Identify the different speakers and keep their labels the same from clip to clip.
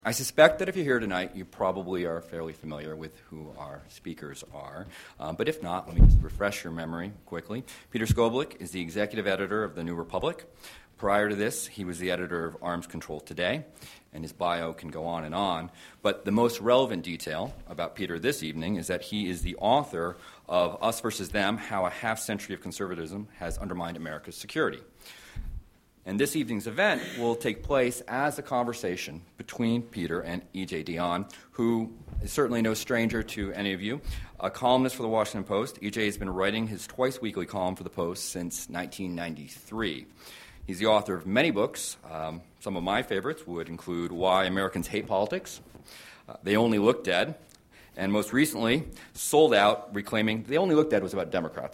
Speaker 1: I suspect that if you're here tonight, you probably are fairly familiar with who our speakers are. But if not, let me just refresh your memory quickly. Peter Skolblick is the executive editor of The New Republic. Prior to this, he was the editor of Arms Control Today, and his bio can go on and on. But the most relevant detail about Peter this evening is that he is the author of Us Versus Them, How a Half-Century of Conservatism Has Undermined America's Security. And this evening's event will take place as a conversation between Peter and E.J. Dionne, who is certainly no stranger to any of you. A columnist for the Washington Post, E.J. has been writing his twice-weekly column for the Post since 1993. He's the author of many books. Some of my favorites would include Why Americans Hate Politics, They Only Look Dead, and most recently, Sold Out, Reclaiming... They Only Look Dead was about Democrats.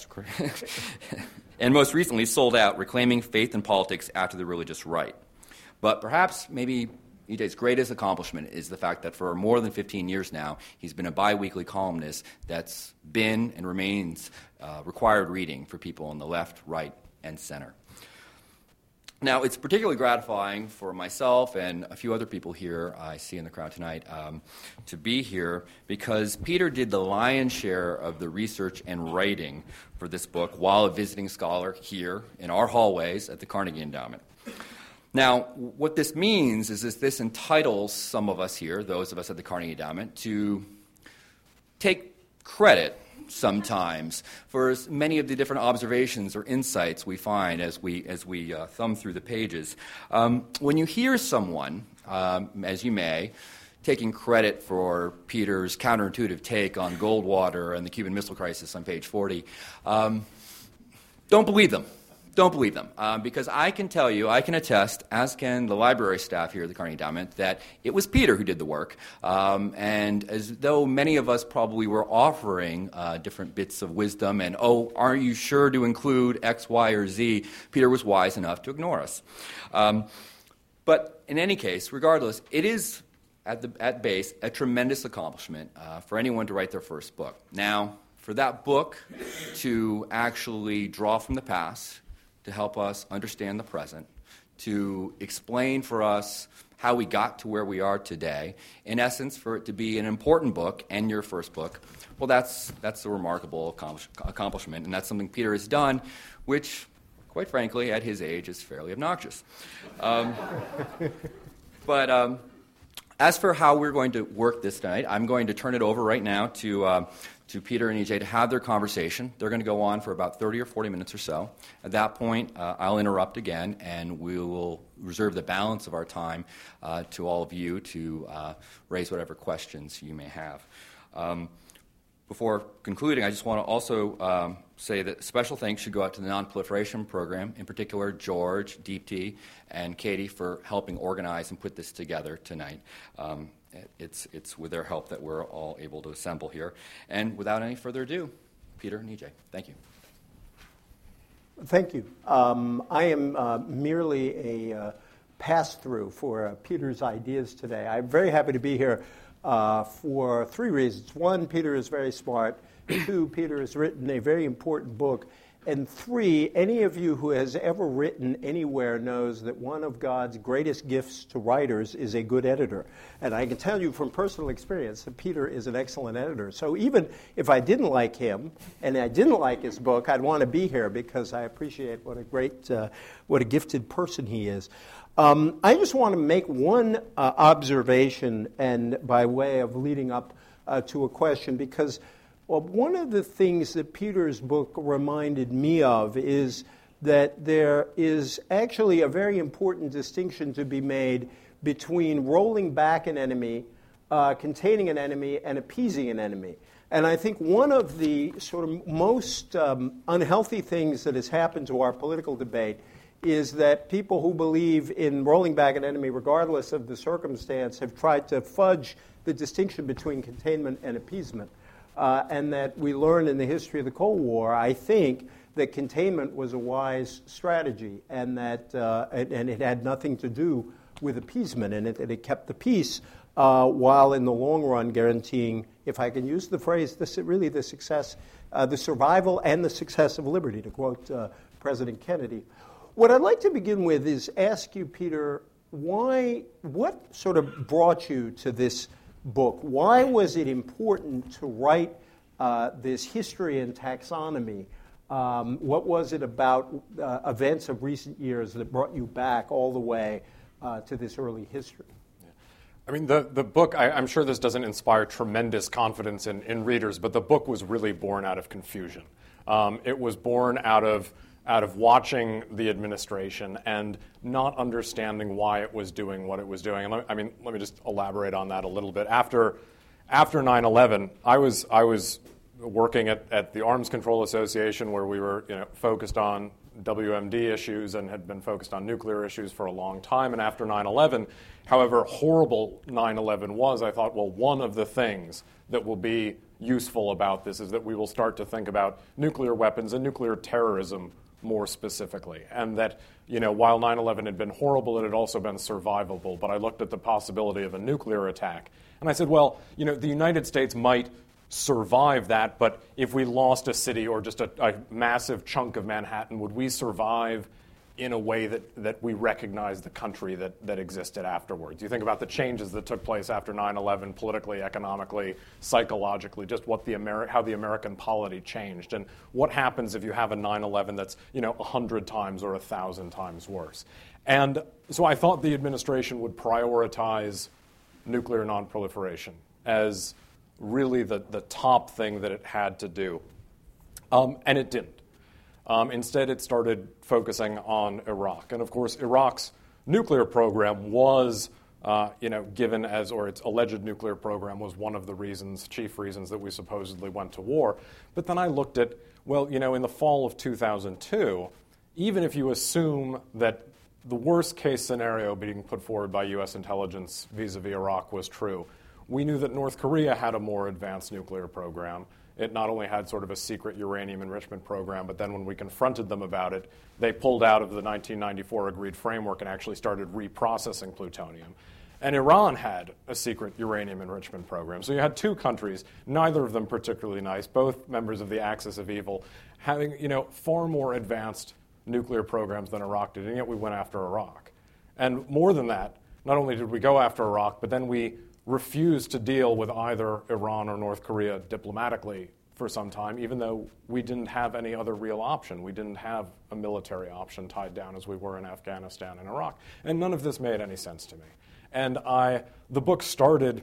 Speaker 1: And most recently, Sold Out, Reclaiming Faith in Politics After the Religious Right. But perhaps maybe E.J.'s greatest accomplishment is the fact that for more than 15 years now, he's been a biweekly columnist that's been and remains required reading for people on the left, right, and center. Now, it's particularly gratifying for myself and a few other people here I see in the crowd tonight to be here because Peter did the lion's share of the research and writing for this book while a visiting scholar here in our hallways at the Carnegie Endowment. Now, what this means is this entitles some of us here, those of us at the Carnegie Endowment, to take credit sometimes for many of the different observations or insights we find as we thumb through the pages. When you hear someone, as you may, taking credit for Peter's counterintuitive take on Goldwater and the Cuban Missile Crisis on page 40, don't believe them. Don't believe them, because I can tell you, I can attest, as can the library staff here at the Carnegie Endowment, that it was Peter who did the work. And as though many of us probably were offering different bits of wisdom and, are you sure to include X, Y, or Z, Peter was wise enough to ignore us. But in any case, regardless, it is, at base, a tremendous accomplishment for anyone to write their first book. Now, for that book to actually draw from the past, to help us understand the present, to explain for us how we got to where we are today, in essence, for it to be an important book and your first book, well, that's a remarkable accomplishment, and that's something Peter has done, which, quite frankly, at his age, is fairly obnoxious. But as for how we're going to work this tonight, I'm going to turn it over right now to Peter and E.J. to have their conversation. They're going to go on for about 30 or 40 minutes or so. At that point, I'll interrupt again, and we will reserve the balance of our time to all of you to raise whatever questions you may have. Before concluding, I just want to also say that special thanks should go out to the Non-Proliferation Program, in particular George, Deepti, and Katie for helping organize and put this together tonight. It's with their help that we're all able to assemble here. And without any further ado, Peter and E.J., thank you.
Speaker 2: Thank you. I am merely a pass-through for Peter's ideas today. I'm very happy to be here for three reasons. One, Peter is very smart. Two, Peter has written a very important book. And three, any of you who has ever written anywhere knows that one of God's greatest gifts to writers is a good editor. And I can tell you from personal experience that Peter is an excellent editor. So even if I didn't like him and I didn't like his book, I'd want to be here because I appreciate what a gifted person he is. I just want to make one observation, and by way of leading up to a question, because one of the things that Peter's book reminded me of is that there is actually a very important distinction to be made between rolling back an enemy, containing an enemy, and appeasing an enemy. And I think one of the sort of most unhealthy things that has happened to our political debate is that people who believe in rolling back an enemy, regardless of the circumstance, have tried to fudge the distinction between containment and appeasement. And that we learned in the history of the Cold War, I think, that containment was a wise strategy, and that and it had nothing to do with appeasement, and it kept the peace while in the long run guaranteeing, if I can use the phrase, the success, the survival and the success of liberty, to quote President Kennedy. What I'd like to begin with is ask you, Peter, what sort of brought you to this book? Why was it important to write this history and taxonomy? What was it about events of recent years that brought you back all the way to this early history?
Speaker 3: I mean, the book, I'm sure this doesn't inspire tremendous confidence in readers, but the book was really born out of confusion. It was born out of watching the administration and not understanding why it was doing what it was doing. And let me just elaborate on that a little bit. After 9/11, I was working at the Arms Control Association, where we were focused on WMD issues and had been focused on nuclear issues for a long time. And after 9/11, however horrible 9/11 was, I thought, well, one of the things that will be useful about this is that we will start to think about nuclear weapons and nuclear terrorism more specifically. And that, while 9/11 had been horrible, it had also been survivable. But I looked at the possibility of a nuclear attack. And I said, well, the United States might survive that, but if we lost a city or just a massive chunk of Manhattan, would we survive in a way that we recognize the country that existed afterwards? You think about the changes that took place after 9/11, politically, economically, psychologically, just how the American polity changed, and what happens if you have a 9/11 that's 100 times or 1,000 times worse. And so I thought the administration would prioritize nuclear nonproliferation as really the top thing that it had to do. And it didn't. Instead, it started focusing on Iraq. And of course, Iraq's nuclear program was, given as, or its alleged nuclear program was one of the chief reasons that we supposedly went to war. But then I looked at, in the fall of 2002, even if you assume that the worst case scenario being put forward by U.S. intelligence vis-a-vis Iraq was true, we knew that North Korea had a more advanced nuclear program. It not only had sort of a secret uranium enrichment program, but then when we confronted them about it, they pulled out of the 1994 agreed framework and actually started reprocessing plutonium. And Iran had a secret uranium enrichment program. So you had two countries, neither of them particularly nice, both members of the axis of evil, having far more advanced nuclear programs than Iraq did, and yet we went after Iraq. And more than that, not only did we go after Iraq, but then we refused to deal with either Iran or North Korea diplomatically for some time, even though we didn't have any other real option. We didn't have a military option tied down as we were in Afghanistan and Iraq. And none of this made any sense to me. And the book started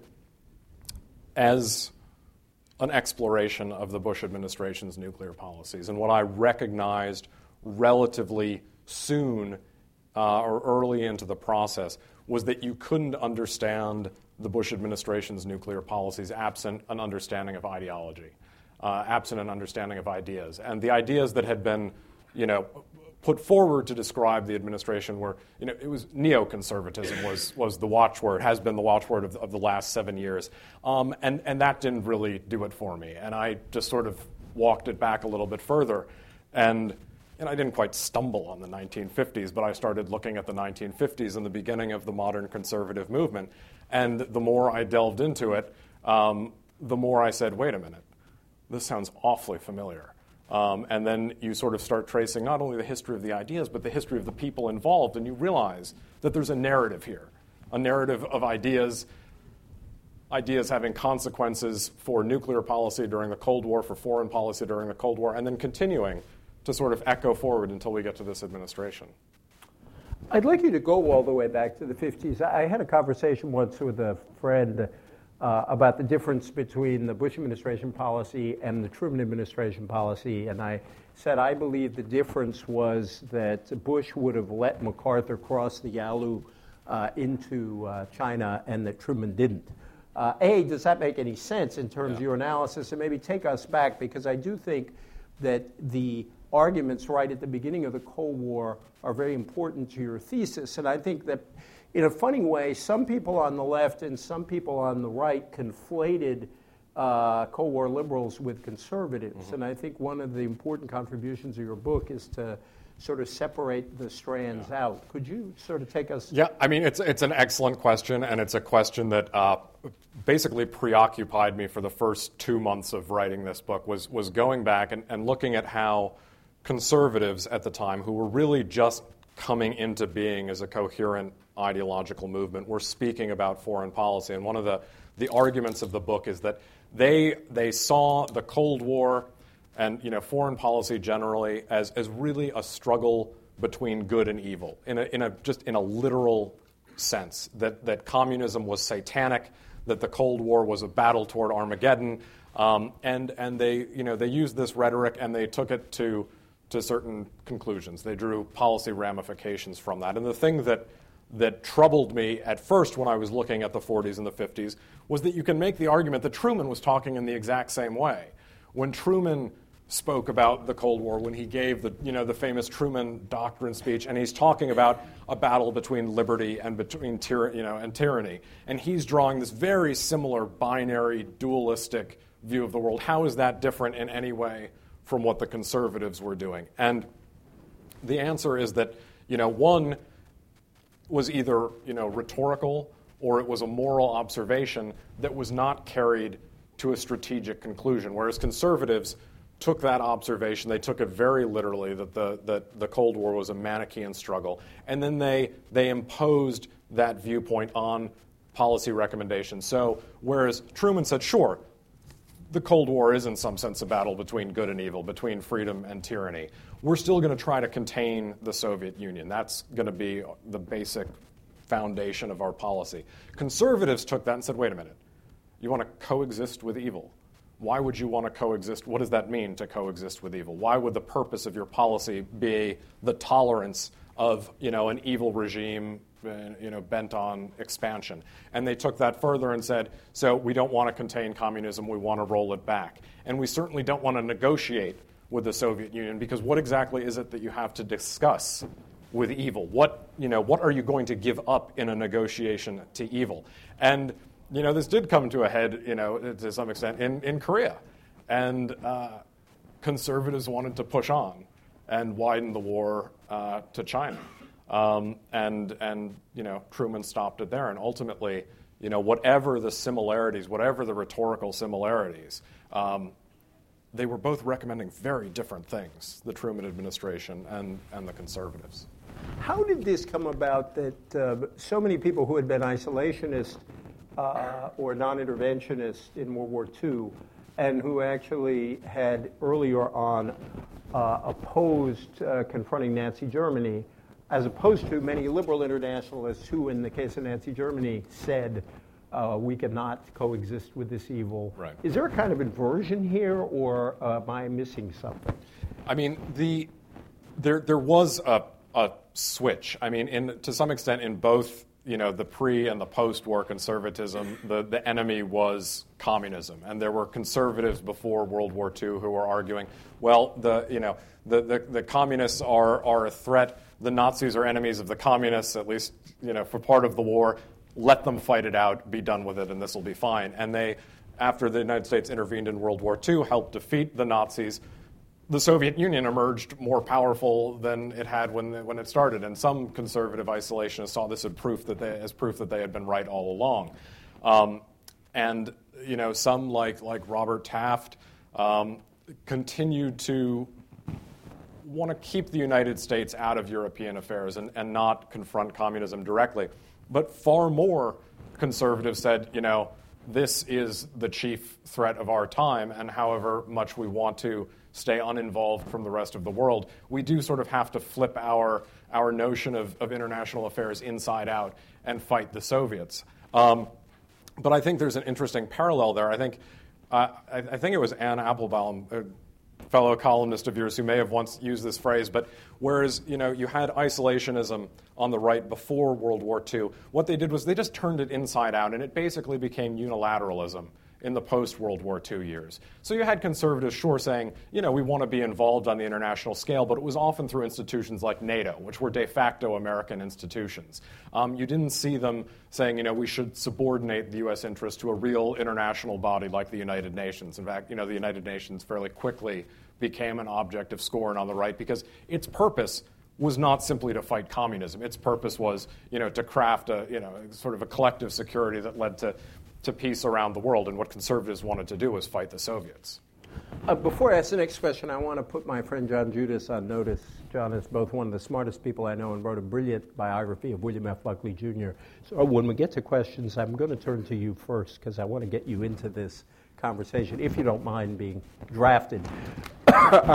Speaker 3: as an exploration of the Bush administration's nuclear policies. And what I recognized relatively soon or early into the process was that you couldn't understand the Bush administration's nuclear policies absent an understanding of ideology, absent an understanding of ideas. And the ideas that had been, put forward to describe the administration were, it was neoconservatism was the watchword, has been the watchword of the last 7 years. And that didn't really do it for me. And I just sort of walked it back a little bit further. And I didn't quite stumble on the 1950s, but I started looking at the 1950s and the beginning of the modern conservative movement. And the more I delved into it, the more I said, wait a minute, this sounds awfully familiar. And then you sort of start tracing not only the history of the ideas, but the history of the people involved, and you realize that there's a narrative here, a narrative of ideas having consequences for nuclear policy during the Cold War, for foreign policy during the Cold War, and then continuing to sort of echo forward until we get to this administration.
Speaker 2: I'd like you to go all the way back to the 50s. I had a conversation once with a friend about the difference between the Bush administration policy and the Truman administration policy, and I said I believe the difference was that Bush would have let MacArthur cross the Yalu into China and that Truman didn't. Does that make any sense in terms of your analysis? And maybe take us back, because I do think that the arguments right at the beginning of the Cold War are very important to your thesis. And I think that in a funny way, some people on the left and some people on the right conflated Cold War liberals with conservatives. Mm-hmm. And I think one of the important contributions of your book is to sort of separate the strands out. Could you sort of take us?
Speaker 3: Yeah, I mean, it's an excellent question, and it's a question that basically preoccupied me for the first 2 months of writing this book, was going back and looking at how conservatives at the time, who were really just coming into being as a coherent ideological movement were speaking about foreign policy. And one of the arguments of the book is that they saw the Cold War and foreign policy generally as really a struggle between good and evil in a literal sense, that communism was satanic, that the Cold War was a battle toward Armageddon, and they used this rhetoric and they took it to certain conclusions. They drew policy ramifications from that. And the thing that troubled me at first when I was looking at the 40s and the 50s was that you can make the argument that Truman was talking in the exact same way. When Truman spoke about the Cold War, when he gave the famous Truman Doctrine speech, and he's talking about a battle between liberty and between tyranny, and he's drawing this very similar binary, dualistic view of the world. How is that different in any way from what the conservatives were doing? And the answer is that one was either rhetorical or it was a moral observation that was not carried to a strategic conclusion, whereas conservatives took that observation, they took it very literally, that the Cold War was a Manichaean struggle, and then they imposed that viewpoint on policy recommendations. So whereas Truman said, sure, the Cold War is in some sense a battle between good and evil, between freedom and tyranny, we're still going to try to contain the Soviet Union. That's going to be the basic foundation of our policy. Conservatives took that and said, wait a minute, you want to coexist with evil? Why would you want to coexist? What does that mean to coexist with evil? Why would the purpose of your policy be the tolerance of an evil regime bent on expansion? And they took that further and said, so we don't want to contain communism, we want to roll it back. And we certainly don't want to negotiate with the Soviet Union, because what exactly is it that you have to discuss with evil? What are you going to give up in a negotiation to evil? And this did come to a head, to some extent in Korea. And conservatives wanted to push on and widen the war to China. And Truman stopped it there. And ultimately, whatever the similarities, whatever the rhetorical similarities, they were both recommending very different things, the Truman administration and the conservatives.
Speaker 2: How did this come about that so many people who had been isolationists or non-interventionists in World War II and who actually had earlier on opposed confronting Nazi Germany, as opposed to many liberal internationalists who, in the case of Nazi Germany, said we cannot coexist with this evil.
Speaker 3: Right.
Speaker 2: Is there a kind of inversion here, or am I missing something?
Speaker 3: I mean, there was a switch. I mean, to some extent, in both the pre and the post-war conservatism, the enemy was communism, and there were conservatives before World War II who were arguing, well, the communists are a threat. The Nazis are enemies of the communists, at least for part of the war. Let them fight it out, be done with it, and this will be fine. And they, after the United States intervened in World War II, helped defeat the Nazis. The Soviet Union emerged more powerful than it had when it started, and some conservative isolationists saw this as proof that they had been right all along. And some like Robert Taft continued to want to keep the United States out of European affairs and not confront communism directly. But far more conservatives said, this is the chief threat of our time, and however much we want to stay uninvolved from the rest of the world, we do sort of have to flip our notion of international affairs inside out and fight the Soviets. But I think there's an interesting parallel there. I think it was Anne Applebaum, a fellow columnist of yours, who may have once used this phrase, but whereas you had isolationism on the right before World War II, what they did was they just turned it inside out, and it basically became unilateralism in the post-World War II years. So you had conservatives, sure, saying, we want to be involved on the international scale, but it was often through institutions like NATO, which were de facto American institutions. You didn't see them saying, we should subordinate the U.S. interest to a real international body like the United Nations. In fact, the United Nations fairly quickly became an object of scorn on the right because its purpose was not simply to fight communism. Its purpose was, to craft sort of a collective security that led to peace around the world, and what conservatives wanted to do was fight the Soviets.
Speaker 2: Before I ask the next question, I want to put my friend John Judas on notice. John is both one of the smartest people I know and wrote a brilliant biography of William F. Buckley, Jr. So when we get to questions, I'm going to turn to you first because I want to get you into this conversation, if you don't mind being drafted. But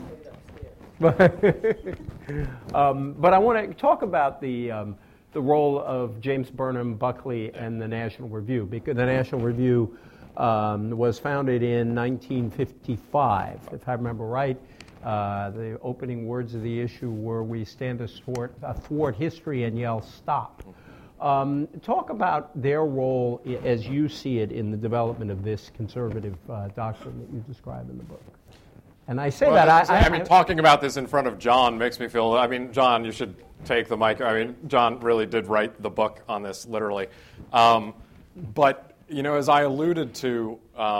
Speaker 2: I want to talk about the role of James Burnham Buckley and the National Review, because the National Review was founded in 1955, if I remember right. The opening words of the issue were, "We stand athwart history and yell, stop." Talk about their role as you see it in the development of this conservative doctrine that you describe in the book. And I say
Speaker 3: I mean, talking about this in front of John makes me feel, I mean, John, you should take the mic. I mean, John really did write the book on this, literally. But as I alluded to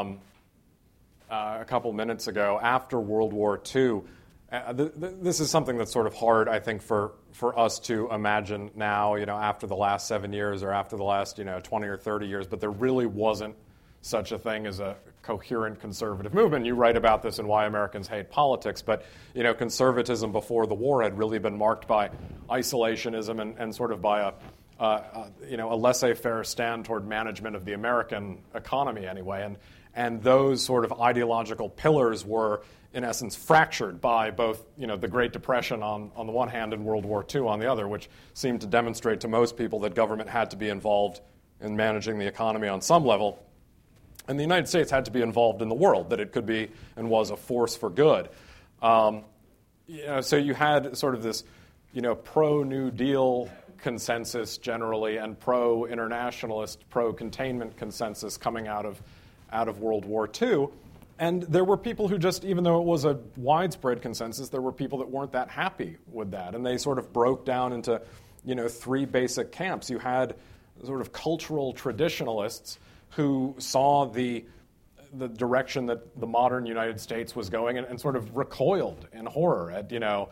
Speaker 3: a couple minutes ago, after World War II, this is something that's sort of hard, I think, for us to imagine now, after the last 7 years or after the last, 20 or 30 years, but there really wasn't such a thing as a coherent conservative movement. You write about this in Why Americans Hate Politics, but conservatism before the war had really been marked by isolationism and sort of by a laissez-faire stand toward management of the American economy anyway, and those sort of ideological pillars were in essence fractured by both the Great Depression on the one hand and World War II on the other, which seemed to demonstrate to most people that government had to be involved in managing the economy on some level. And the United States had to be involved in the world, that it could be and was a force for good. So you had sort of this, pro-New Deal consensus generally and pro-internationalist, pro-containment consensus coming out of World War II. And there were people who just, even though it was a widespread consensus, there were people that weren't that happy with that. And they sort of broke down into, three basic camps. You had sort of cultural traditionalists who saw the direction that the modern United States was going and sort of recoiled in horror at,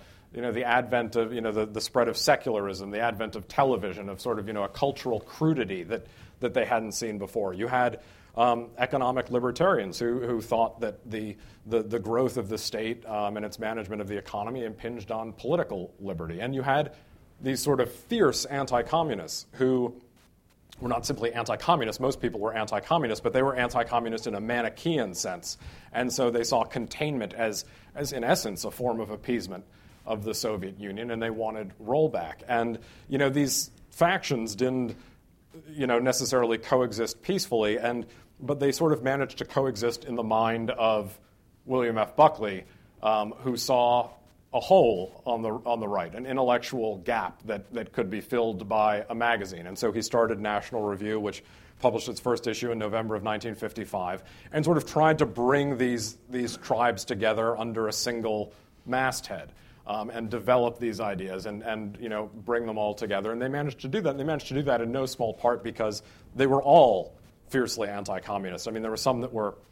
Speaker 3: the advent of, the spread of secularism, the advent of television, of sort of, a cultural crudity that they hadn't seen before. You had economic libertarians who thought that the growth of the state and its management of the economy impinged on political liberty. And you had these sort of fierce anti-communists who were not simply anti-communist. Most people were anti-communist, but they were anti-communist in a Manichaean sense. And so they saw containment as in essence, a form of appeasement of the Soviet Union, and they wanted rollback. And, these factions didn't, necessarily coexist peacefully, but they sort of managed to coexist in the mind of William F. Buckley, who saw a hole on the right, an intellectual gap that could be filled by a magazine. And so he started National Review, which published its first issue in November of 1955, and sort of tried to bring these tribes together under a single masthead and develop these ideas and bring them all together. And they managed to do that. And they managed to do that in no small part because they were all fiercely anti-communist. I mean, there were some that were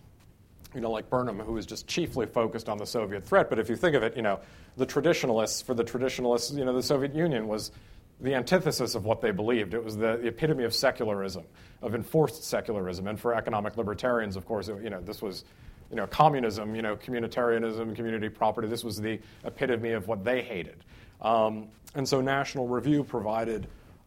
Speaker 3: like Burnham, who was just chiefly focused on the Soviet threat. But if you think of it, the traditionalists, the Soviet Union was the antithesis of what they believed. It was the epitome of secularism, of enforced secularism. And for economic libertarians, of course, this was, communism, communitarianism, community property. This was the epitome of what they hated. And so National Review provided,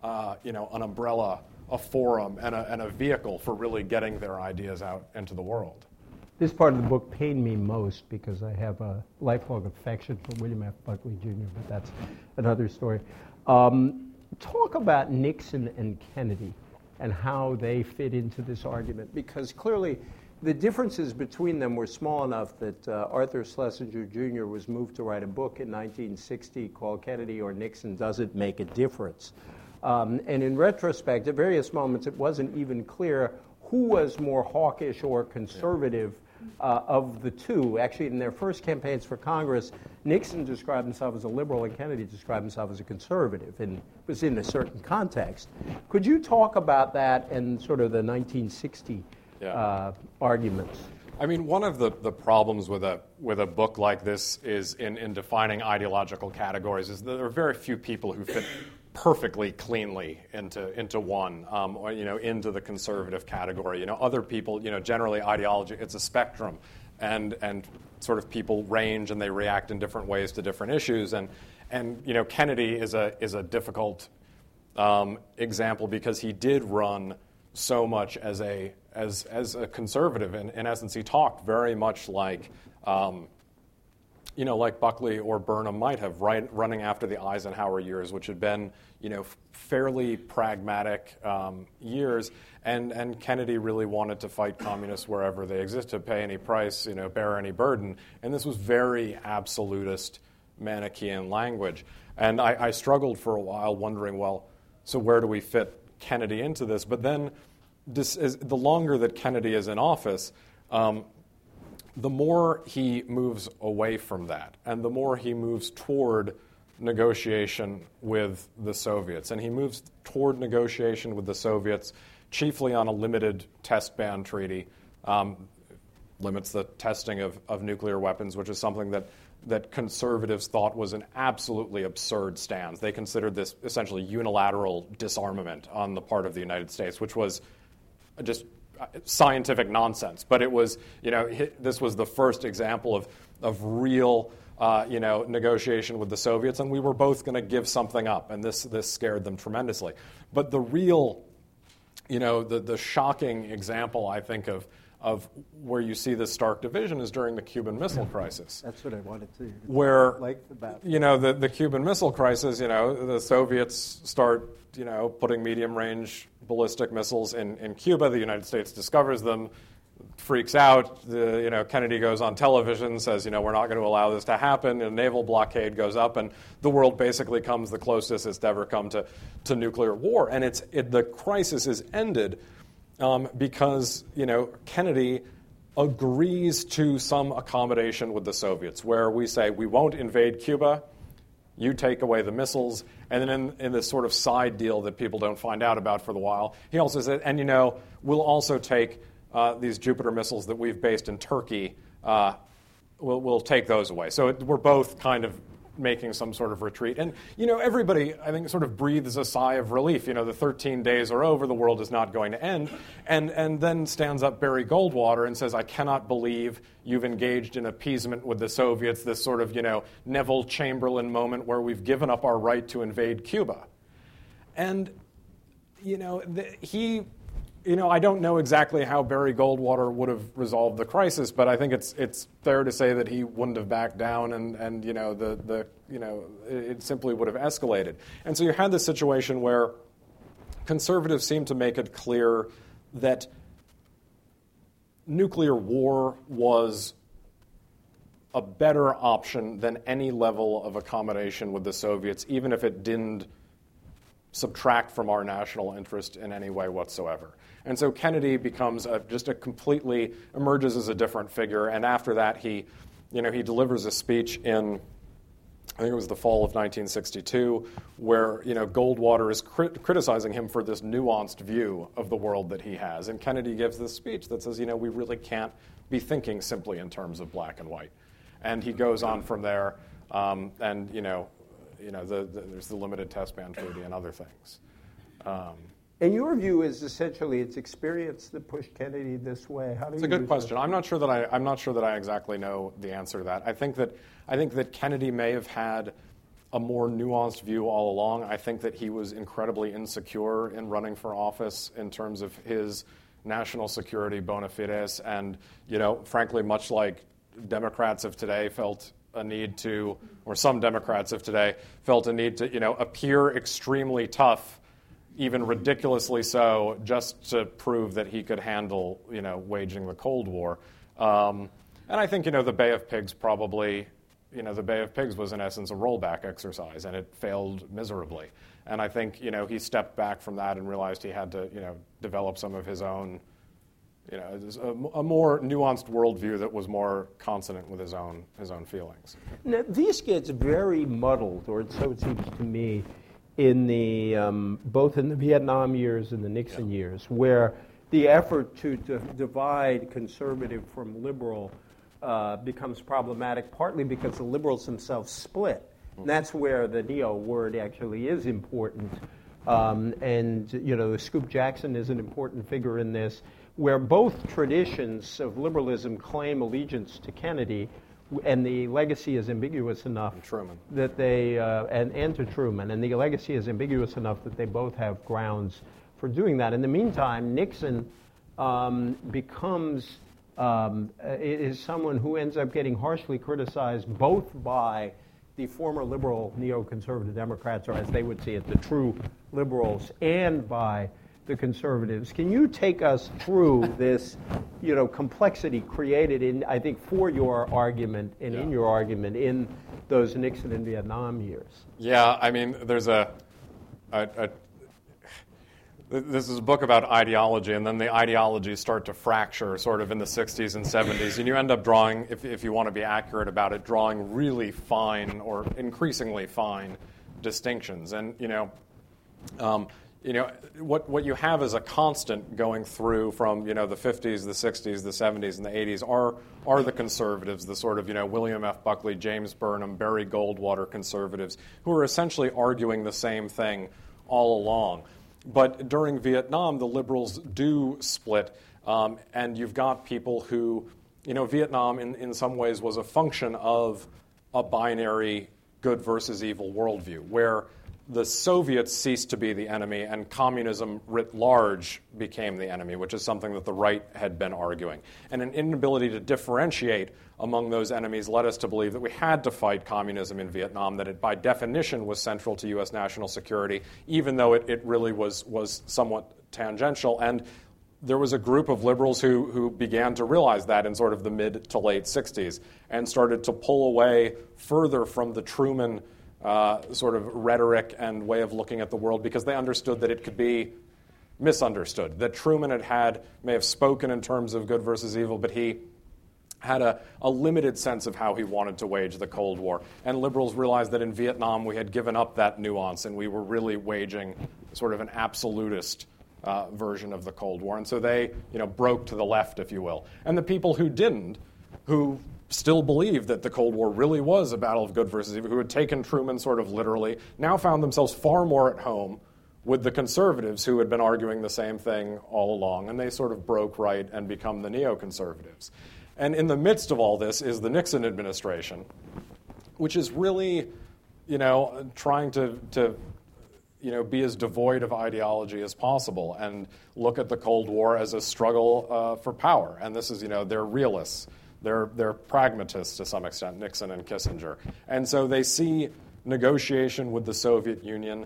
Speaker 3: an umbrella, a forum, and a vehicle for really getting their ideas out into the world.
Speaker 2: This part of the book pained me most because I have a lifelong affection for William F. Buckley, Jr., but that's another story. Talk about Nixon and Kennedy and how they fit into this argument, because clearly the differences between them were small enough that Arthur Schlesinger, Jr. was moved to write a book in 1960 called Kennedy or Nixon Doesn't Make a Difference. And in retrospect, at various moments, it wasn't even clear who was more hawkish or conservative of the two. Actually, in their first campaigns for Congress, Nixon described himself as a liberal and Kennedy described himself as a conservative, and it was in a certain context. Could you talk about that and sort of the 1960 arguments?
Speaker 3: I mean, one of the problems with a book like this is in defining ideological categories is that there are very few people who fit perfectly cleanly into one, or into the conservative category. Other people, generally ideology, it's a spectrum, and sort of people range and they react in different ways to different issues. And Kennedy is a difficult example because he did run so much as a conservative. And in essence, he talked very much like like Buckley or Burnham might have, running after the Eisenhower years, which had been fairly pragmatic years. And Kennedy really wanted to fight communists wherever they existed, pay any price, bear any burden. And this was very absolutist Manichaean language. And I struggled for a while wondering, well, so where do we fit Kennedy into this? But then the longer that Kennedy is in office, the more he moves away from that, and the more he moves toward negotiation with the Soviets. And he moves toward negotiation with the Soviets chiefly on a limited test ban treaty, limits the testing of nuclear weapons, which is something that conservatives thought was an absolutely absurd stance. They considered this essentially unilateral disarmament on the part of the United States, which was just scientific nonsense. But it was, this was the first example of real, negotiation with the Soviets, and we were both going to give something up, and this scared them tremendously. But the real, the shocking example, I think, of where you see this stark division is during the Cuban Missile Crisis.
Speaker 2: That's what I wanted to
Speaker 3: where,
Speaker 2: like about.
Speaker 3: The Cuban Missile Crisis, the Soviets start, putting medium-range ballistic missiles in Cuba. The United States discovers them, freaks out. Kennedy goes on television, says, we're not going to allow this to happen. A naval blockade goes up, and the world basically comes the closest it's ever come to nuclear war. And the crisis is ended because Kennedy agrees to some accommodation with the Soviets, where we say we won't invade Cuba, you take away the missiles, and then in this sort of side deal that people don't find out about for the while, he also said, and we'll also take these Jupiter missiles that we've based in Turkey, we'll take those away. So we're both kind of making some sort of retreat. And, everybody, I think, sort of breathes a sigh of relief. The 13 days are over, the world is not going to end. And then stands up Barry Goldwater and says, I cannot believe you've engaged in appeasement with the Soviets, this sort of, Neville Chamberlain moment where we've given up our right to invade Cuba. And, I don't know exactly how Barry Goldwater would have resolved the crisis, but I think it's fair to say that he wouldn't have backed down, and it simply would have escalated. And so you had this situation where conservatives seemed to make it clear that nuclear war was a better option than any level of accommodation with the Soviets, even if it didn't subtract from our national interest in any way whatsoever. And so Kennedy becomes emerges as a different figure. And after that, he delivers a speech in, I think it was the fall of 1962, where Goldwater is criticizing him for this nuanced view of the world that he has. And Kennedy gives this speech that says, we really can't be thinking simply in terms of black and white. And he goes on from there, and there's the limited test ban treaty and other things.
Speaker 2: And your view is essentially it's experience that pushed Kennedy this way.
Speaker 3: It's a good question. I'm not sure that I exactly know the answer to that. I think that Kennedy may have had a more nuanced view all along. I think that he was incredibly insecure in running for office in terms of his national security bona fides, and frankly, much like Democrats of today felt a need to, or some Democrats of today felt a need to, appear extremely tough, even ridiculously so, just to prove that he could handle, waging the Cold War. And I think, the Bay of Pigs probably, the Bay of Pigs was in essence a rollback exercise, and it failed miserably. And I think, he stepped back from that and realized he had to, develop some of his own, a more nuanced worldview that was more consonant with his own feelings.
Speaker 2: Now, this gets very muddled, or so it seems to me, in the both in the Vietnam years and the Nixon years, where the effort to divide conservative from liberal becomes problematic, partly because the liberals themselves split. And that's where the neo word actually is important. And Scoop Jackson is an important figure in this. where both traditions of liberalism claim allegiance to Kennedy, and the legacy is ambiguous enough that they and to Truman, and the legacy is ambiguous enough that they both have grounds for doing that. In the meantime, Nixon becomes is someone who ends up getting harshly criticized both by the former liberal neoconservative Democrats, or as they would see it, the true liberals, and by the conservatives. Can you take us through this, complexity created in, I think, for your argument and in your argument in those Nixon and Vietnam years?
Speaker 3: Yeah, I mean, there's this is a book about ideology, and then the ideologies start to fracture sort of in the 60s and 70s, and you end up drawing, if you want to be accurate about it, drawing really fine or increasingly fine distinctions. And, what you have as a constant going through from, the 50s, the 60s, the 70s, and the 80s are the conservatives, the sort of, William F. Buckley, James Burnham, Barry Goldwater conservatives, who are essentially arguing the same thing all along. But during Vietnam, the liberals do split, and you've got people who, Vietnam in some ways was a function of a binary good versus evil worldview, where the Soviets ceased to be the enemy and communism writ large became the enemy, which is something that the right had been arguing. And an inability to differentiate among those enemies led us to believe that we had to fight communism in Vietnam, that it by definition was central to U.S. national security, even though it really was somewhat tangential. And there was a group of liberals who began to realize that in sort of the mid to late 60s and started to pull away further from the Truman sort of rhetoric and way of looking at the world, because they understood that it could be misunderstood, that Truman may have spoken in terms of good versus evil, but he had a limited sense of how he wanted to wage the Cold War. And liberals realized that in Vietnam we had given up that nuance and we were really waging sort of an absolutist version of the Cold War. And so they broke to the left, if you will. And the people who didn't, who still believed that the Cold War really was a battle of good versus evil, who had taken Truman sort of literally, now found themselves far more at home with the conservatives who had been arguing the same thing all along, and they sort of broke right and become the neoconservatives. And in the midst of all this is the Nixon administration, which is really, trying to be as devoid of ideology as possible and look at the Cold War as a struggle for power. And this is, they're realists. They're pragmatists to some extent, Nixon and Kissinger. And so they see negotiation with the Soviet Union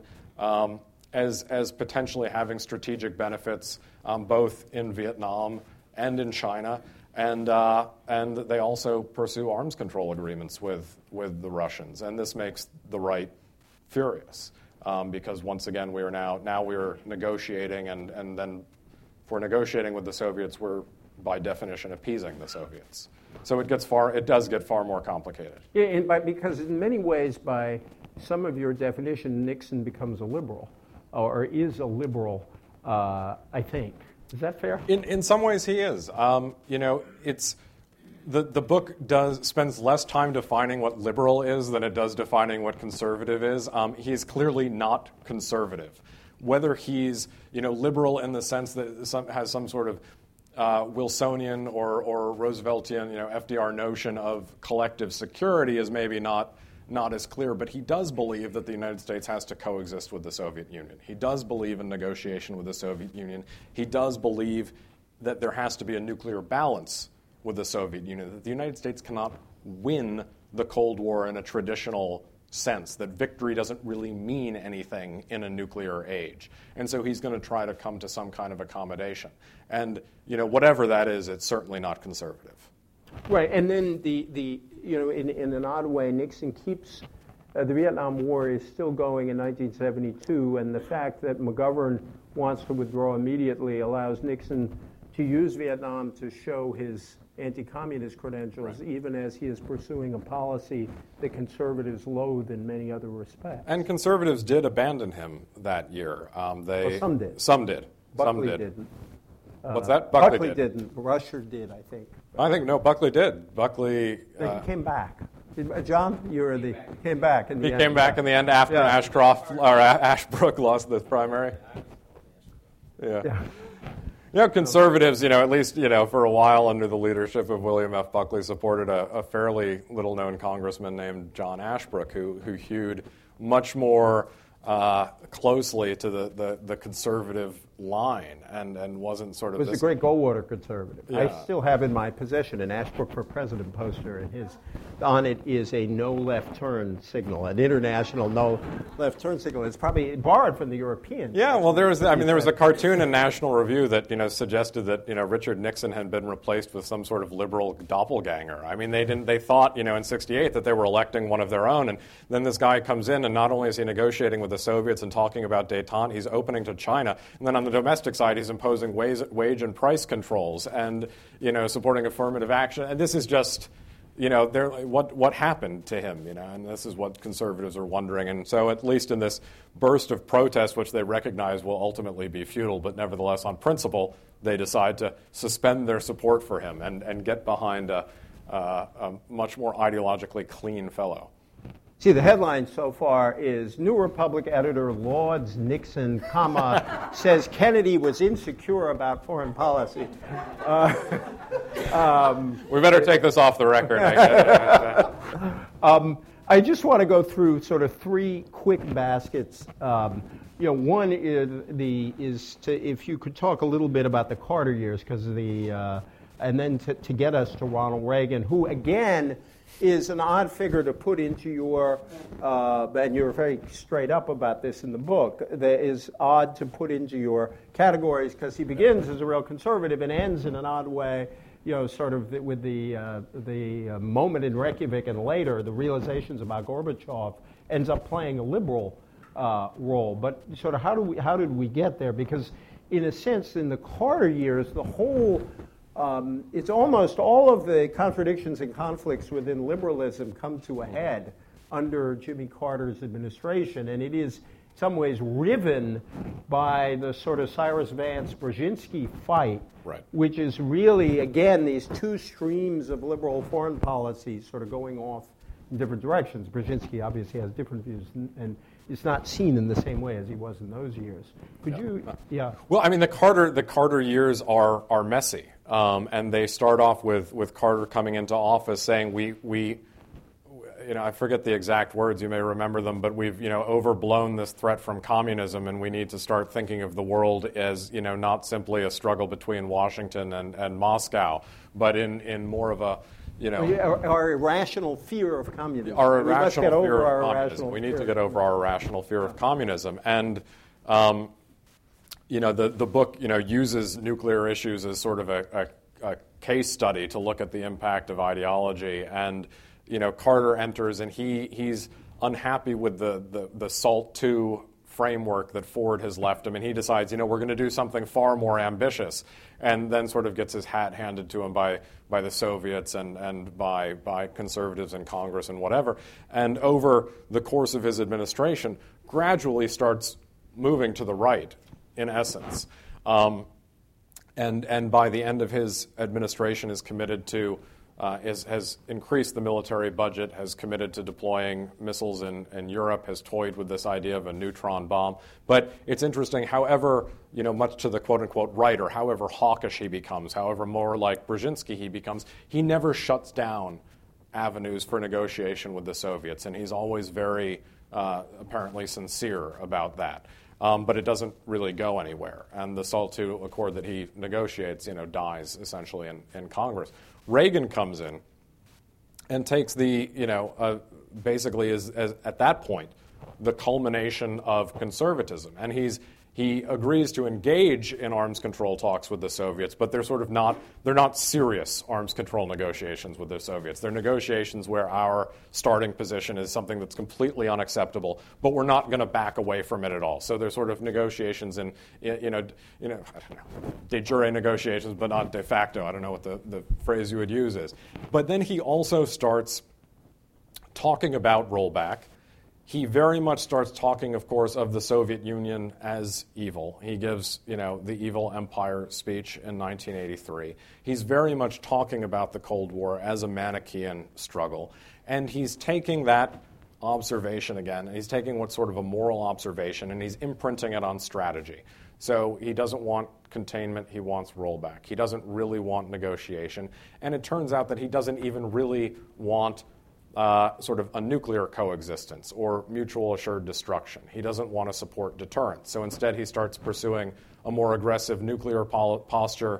Speaker 3: as potentially having strategic benefits both in Vietnam and in China. And they also pursue arms control agreements with the Russians. And this makes the right furious because, once again, we're negotiating, and then for negotiating with the Soviets, we're by definition appeasing the Soviets. So it does get far more complicated.
Speaker 2: Yeah, because in many ways, by some of your definition, Nixon becomes a liberal, or is a liberal, I think. Is that fair?
Speaker 3: In some ways, he is. It's the book spends less time defining what liberal is than it does defining what conservative is. He's clearly not conservative. Whether he's liberal in the sense that has some sort of Wilsonian or Rooseveltian, FDR notion of collective security is maybe not as clear, but he does believe that the United States has to coexist with the Soviet Union. He does believe in negotiation with the Soviet Union. He does believe that there has to be a nuclear balance with the Soviet Union, that the United States cannot win the Cold War in a traditional sense, that victory doesn't really mean anything in a nuclear age. And so he's going to try to come to some kind of accommodation. And, whatever that is, it's certainly not conservative.
Speaker 2: Right, and then in an odd way, Nixon keeps the Vietnam War is still going in 1972, and the fact that McGovern wants to withdraw immediately allows Nixon to use Vietnam to show his anti-communist credentials, right, even as he is pursuing a policy that conservatives loathe in many other respects.
Speaker 3: And conservatives did abandon him that year.
Speaker 2: Some did.
Speaker 3: Some did.
Speaker 2: Buckley didn't.
Speaker 3: What's that?
Speaker 2: Buckley didn't. Rusher did, I think.
Speaker 3: No, Buckley did. Buckley...
Speaker 2: He came back. John, came back in the end.
Speaker 3: He came back in the end after Ashbrook lost the primary. Yeah. conservatives, at least, for a while under the leadership of William F. Buckley, supported a fairly little-known congressman named John Ashbrook, who hewed much more closely to the conservative line and wasn't sort of.
Speaker 2: It was a great Goldwater conservative. Yeah. I still have in my possession an Ashbrook for President poster, and on it is a no left turn signal, an international no left turn signal. It's probably borrowed from the European.
Speaker 3: Yeah, well, there was a cartoon in National Review that suggested that Richard Nixon had been replaced with some sort of liberal doppelganger. I mean, they thought in '68 that they were electing one of their own, and then this guy comes in, and not only is he negotiating with the Soviets and talking about détente, he's opening to China, and then on the domestic side, he's imposing wage and price controls and supporting affirmative action. And this is just what happened to him, and this is what conservatives are wondering. And so, at least in this burst of protest, which they recognize will ultimately be futile, but nevertheless on principle, they decide to suspend their support for him and get behind a much more ideologically clean fellow.
Speaker 2: See, the headline so far is New Republic editor lauds Nixon, says Kennedy was insecure about foreign policy.
Speaker 3: We better take this off the record.
Speaker 2: I just want to go through sort of three quick baskets. One is if you could talk a little bit about the Carter years, because of and then to get us to Ronald Reagan, who again is an odd figure to put into your, and you're very straight up about this in the book, that is odd to put into your categories because he begins as a real conservative and ends in an odd way, sort of with the moment in Reykjavik and later, the realizations about Gorbachev, ends up playing a liberal role. But sort of how did we get there? Because in a sense, in the Carter years, the whole it's almost all of the contradictions and conflicts within liberalism come to a head under Jimmy Carter's administration, and it is in some ways riven by the sort of Cyrus Vance-Brzezinski fight,
Speaker 3: right,
Speaker 2: which is really, again, these two streams of liberal foreign policy sort of going off in different directions. Brzezinski obviously has different views, and it's not seen in the same way as he was in those years. Yeah.
Speaker 3: Well, I mean, the Carter years are messy. And they start off with Carter coming into office saying we I forget the exact words, you may remember them, but we've overblown this threat from communism, and we need to start thinking of the world as not simply a struggle between Washington and Moscow, but in more of a
Speaker 2: our irrational fear of communism.
Speaker 3: Our irrational fear of communism. We need to get over our irrational fear of communism, and. The book, uses nuclear issues as sort of a case study to look at the impact of ideology. And, Carter enters, and he's unhappy with the SALT II framework that Ford has left him, and he decides, we're going to do something far more ambitious, and then sort of gets his hat handed to him by the Soviets and by conservatives in Congress and whatever. And over the course of his administration, gradually starts moving to the right, in essence. And by the end of his administration is committed to, has increased the military budget, has committed to deploying missiles in Europe, has toyed with this idea of a neutron bomb. But it's interesting, however, much to the quote-unquote right, or however hawkish he becomes, however more like Brzezinski he becomes, he never shuts down avenues for negotiation with the Soviets, and he's always very apparently sincere about that. But it doesn't really go anywhere. And the SALT II Accord that he negotiates, dies essentially in Congress. Reagan comes in and takes the, basically is at that point the culmination of conservatism. And he agrees to engage in arms control talks with the Soviets, but they're not serious arms control negotiations with the Soviets. They're negotiations where our starting position is something that's completely unacceptable, but we're not going to back away from it at all. So they're sort of negotiations in I don't know, de jure negotiations, but not de facto. I don't know what the phrase you would use is. But then he also starts talking about rollback. He very much starts talking, of course, of the Soviet Union as evil. He gives, the evil empire speech in 1983. He's very much talking about the Cold War as a Manichaean struggle. And he's taking that observation again, and he's taking what's sort of a moral observation, and he's imprinting it on strategy. So he doesn't want containment, he wants rollback. He doesn't really want negotiation. And it turns out that he doesn't even really want sort of a nuclear coexistence or mutual assured destruction. He doesn't want to support deterrence. So instead he starts pursuing a more aggressive nuclear posture,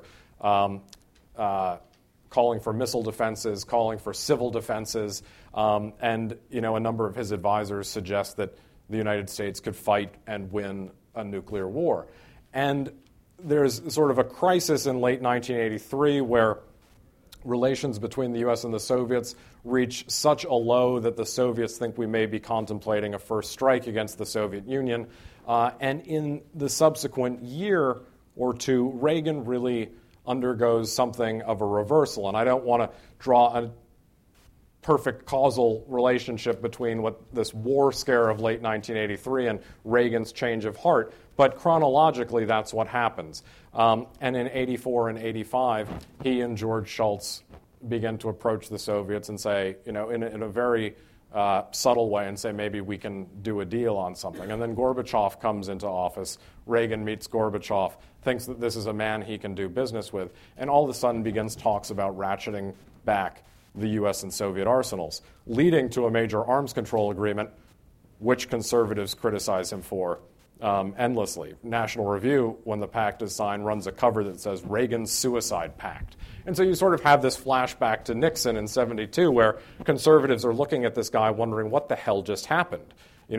Speaker 3: calling for missile defenses, calling for civil defenses, and a number of his advisors suggest that the United States could fight and win a nuclear war. And there's sort of a crisis in late 1983 where relations between the U.S. and the Soviets reach such a low that the Soviets think we may be contemplating a first strike against the Soviet Union. And in the subsequent year or two, Reagan really undergoes something of a reversal. And I don't want to draw a perfect causal relationship between what this war scare of late 1983 and Reagan's change of heart, but chronologically that's what happens. And in 84 and 85, he and George Shultz begin to approach the Soviets and say, in a very subtle way, and say maybe we can do a deal on something. And then Gorbachev comes into office. Reagan meets Gorbachev, thinks that this is a man he can do business with, and all of a sudden begins talks about ratcheting back the U.S. and Soviet arsenals, leading to a major arms control agreement, which conservatives criticize him for endlessly. National Review, when the pact is signed, runs a cover that says Reagan's Suicide Pact. And so you sort of have this flashback to Nixon in 72, where conservatives are looking at this guy wondering what the hell just happened.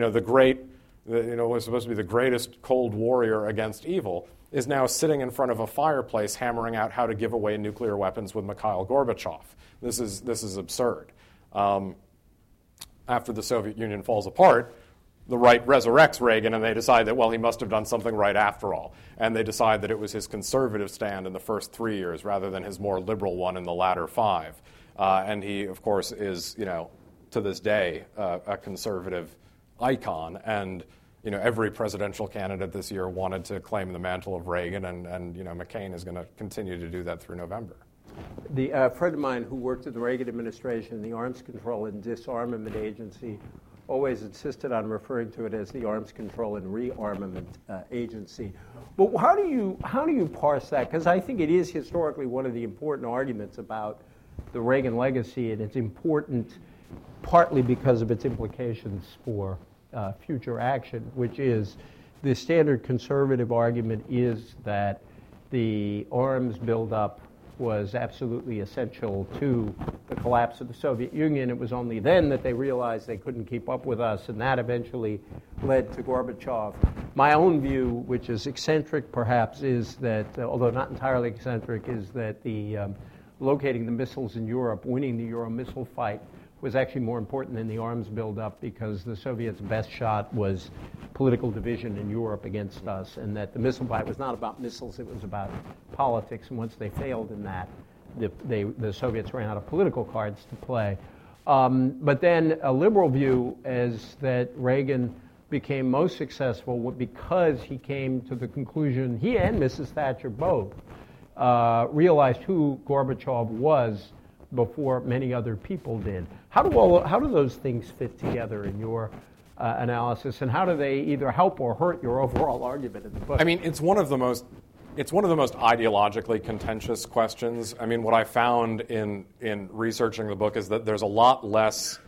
Speaker 3: Was supposed to be the greatest cold warrior against evil, is now sitting in front of a fireplace hammering out how to give away nuclear weapons with Mikhail Gorbachev. This is absurd. After the Soviet Union falls apart, the right resurrects Reagan, and they decide that, well, he must have done something right after all. And they decide that it was his conservative stand in the first 3 years rather than his more liberal one in the latter 5. And he, of course, is, to this day, a conservative icon. And, every presidential candidate this year wanted to claim the mantle of Reagan, and McCain is going to continue to do that through November.
Speaker 2: A friend of mine who worked at the Reagan administration, the Arms Control and Disarmament Agency, always insisted on referring to it as the Arms Control and Rearmament Agency. But how do you parse that? Because I think it is historically one of the important arguments about the Reagan legacy, and it's important partly because of its implications for future action, which is the standard conservative argument is that the arms buildup was absolutely essential to the collapse of the Soviet Union. It was only then that they realized they couldn't keep up with us, and that eventually led to Gorbachev. My own view, which is eccentric perhaps, is that, although not entirely eccentric, is that the locating the missiles in Europe, winning the Euro missile fight, was actually more important than the arms buildup, because the Soviets' best shot was political division in Europe against us, and that the missile fight was not about missiles, it was about politics. And once they failed in that, the Soviets ran out of political cards to play. But then a liberal view is that Reagan became most successful because he came to the conclusion, he and Mrs. Thatcher both realized who Gorbachev was before many other people did. How do those things fit together in your analysis, and how do they either help or hurt your overall argument in the book?
Speaker 3: I mean, it's one of the most ideologically contentious questions. I mean, what I found in researching the book is that there's a lot less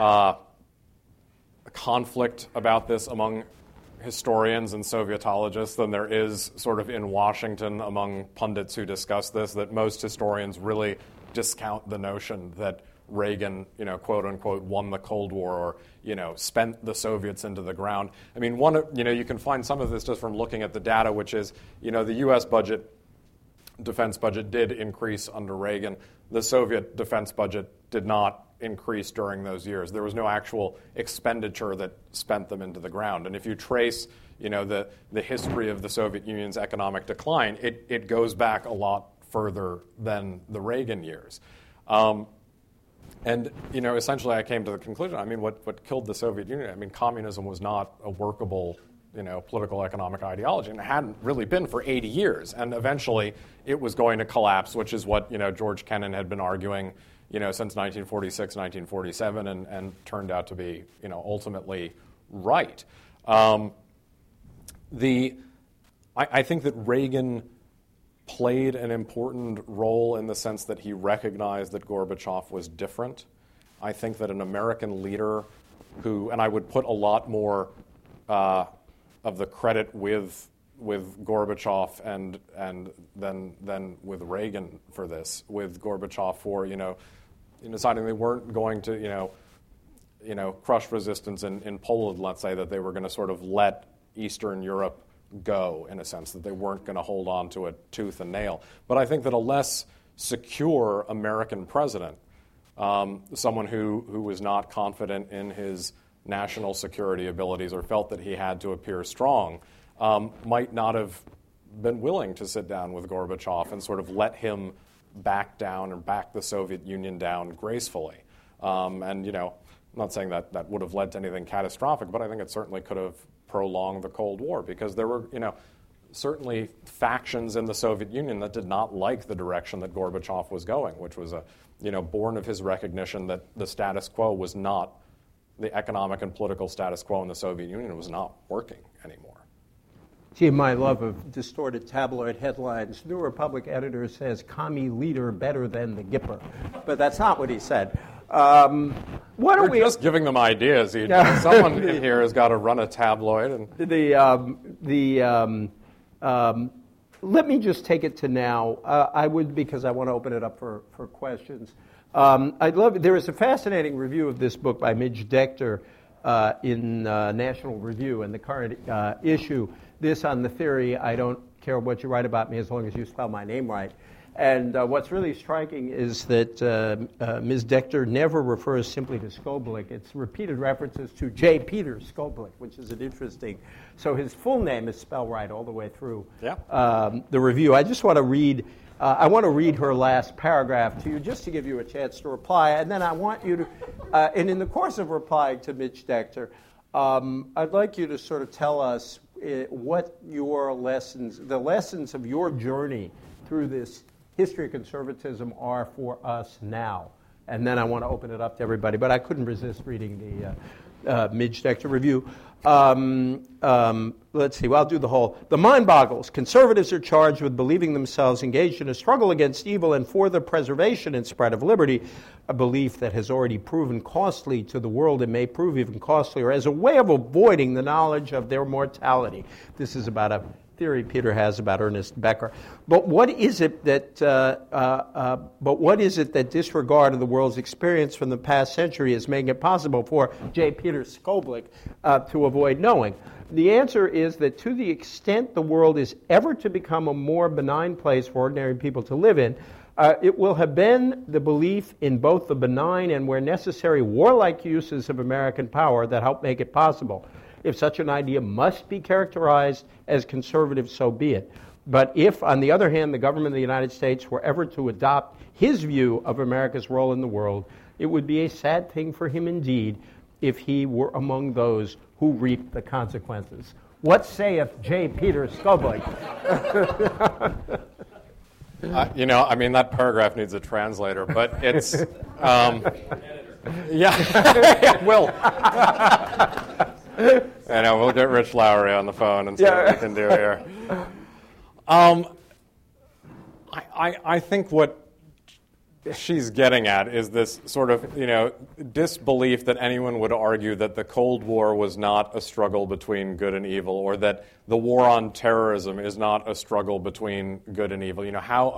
Speaker 3: conflict about this among historians and Sovietologists than there is sort of in Washington among pundits who discuss this, that most historians really discount the notion that Reagan, quote unquote, won the Cold War or, spent the Soviets into the ground. I mean, you can find some of this just from looking at the data, which is, the U.S. defense budget did increase under Reagan. The Soviet defense budget did not increase during those years. There was no actual expenditure that spent them into the ground. And if you trace, the history of the Soviet Union's economic decline, it goes back a lot further than the Reagan years. And, essentially I came to the conclusion, what killed the Soviet Union, communism was not a workable, political economic ideology, and it hadn't really been for 80 years. And eventually it was going to collapse, which is what, George Kennan had been arguing, since 1946, 1947, and turned out to be, ultimately right. I think that Reagan played an important role in the sense that he recognized that Gorbachev was different. I think that an American leader who, and I would put a lot more of the credit with Gorbachev and then with Reagan for this, with Gorbachev for in deciding they weren't going to crush resistance in Poland. Let's say that they were going to sort of let Eastern Europe go, in a sense, that they weren't going to hold on to it tooth and nail. But I think that a less secure American president, someone who was not confident in his national security abilities or felt that he had to appear strong, might not have been willing to sit down with Gorbachev and sort of let him back down or back the Soviet Union down gracefully. And, I'm not saying that would have led to anything catastrophic, but I think it certainly could have prolonged the Cold War, because there were, certainly factions in the Soviet Union that did not like the direction that Gorbachev was going, which was born of his recognition that the status quo was not, the economic and political status quo in the Soviet Union was not working anymore.
Speaker 2: Gee, my love of distorted tabloid headlines. New Republic editor says commie leader better than the Gipper. But that's not what he said.
Speaker 3: We're just giving them ideas. Someone in here has got to run a tabloid.
Speaker 2: Let me just take it to now. I would, because I want to open it up for questions. There is a fascinating review of this book by Midge Decter in National Review in the current issue. This on the theory, I don't care what you write about me as long as you spell my name right. And what's really striking is that Ms. Decter never refers simply to Skoblik. It's repeated references to J. Peter Skoblik, which is an interesting. So his full name is spelled right all the way through the review. I just want to read. I want to read her last paragraph to you, just to give you a chance to reply, and then I want you to. And in the course of replying to Midge Decter, I'd like you to sort of tell us what your lessons, the lessons of your journey through this history of conservatism are for us now. And then I want to open it up to everybody. But I couldn't resist reading the Midge Decter review. Let's see. Well, I'll do the whole. The mind boggles. Conservatives are charged with believing themselves engaged in a struggle against evil and for the preservation and spread of liberty, a belief that has already proven costly to the world and may prove even costlier as a way of avoiding the knowledge of their mortality. This is about a theory Peter has about Ernest Becker. But what is it that disregard of the world's experience from the past century is making it possible for J. Peter Skoblik to avoid knowing? The answer is that to the extent the world is ever to become a more benign place for ordinary people to live in, it will have been the belief in both the benign and, where necessary, warlike uses of American power that help make it possible. If such an idea must be characterized as conservative, so be it. But if, on the other hand, the government of the United States were ever to adopt his view of America's role in the world, it would be a sad thing for him indeed if he were among those who reap the consequences. What saith J. Peter Skoblik?
Speaker 3: That paragraph needs a translator, but it's... yeah, Will. I know, we'll get Rich Lowry on the phone and see what we can do here. I think what she's getting at is this sort of, disbelief that anyone would argue that the Cold War was not a struggle between good and evil, or that the war on terrorism is not a struggle between good and evil.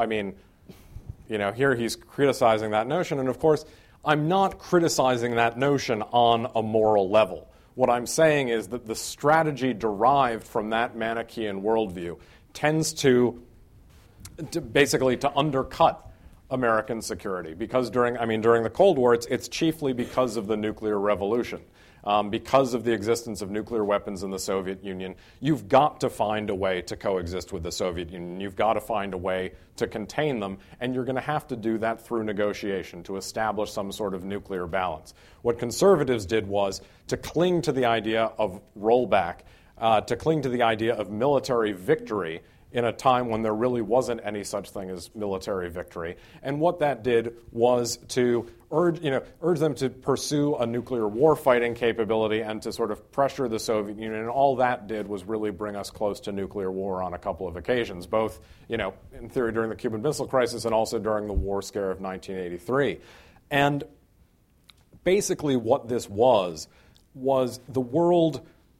Speaker 3: Here he's criticizing that notion, and of course, I'm not criticizing that notion on a moral level. What I'm saying is that the strategy derived from that Manichaean worldview tends to basically to undercut American security, because during the Cold War, it's chiefly because of the nuclear revolution. Because of the existence of nuclear weapons in the Soviet Union, you've got to find a way to coexist with the Soviet Union. You've got to find a way to contain them, and you're going to have to do that through negotiation to establish some sort of nuclear balance. What conservatives did was to cling to the idea of rollback, to cling to the idea of military victory in a time when there really wasn't any such thing as military victory. And what that did was to urge them to pursue a nuclear warfighting capability and to sort of pressure the Soviet Union. And all that did was really bring us close to nuclear war on a couple of occasions, both, in theory during the Cuban Missile Crisis and also during the war scare of 1983. And basically what this was the world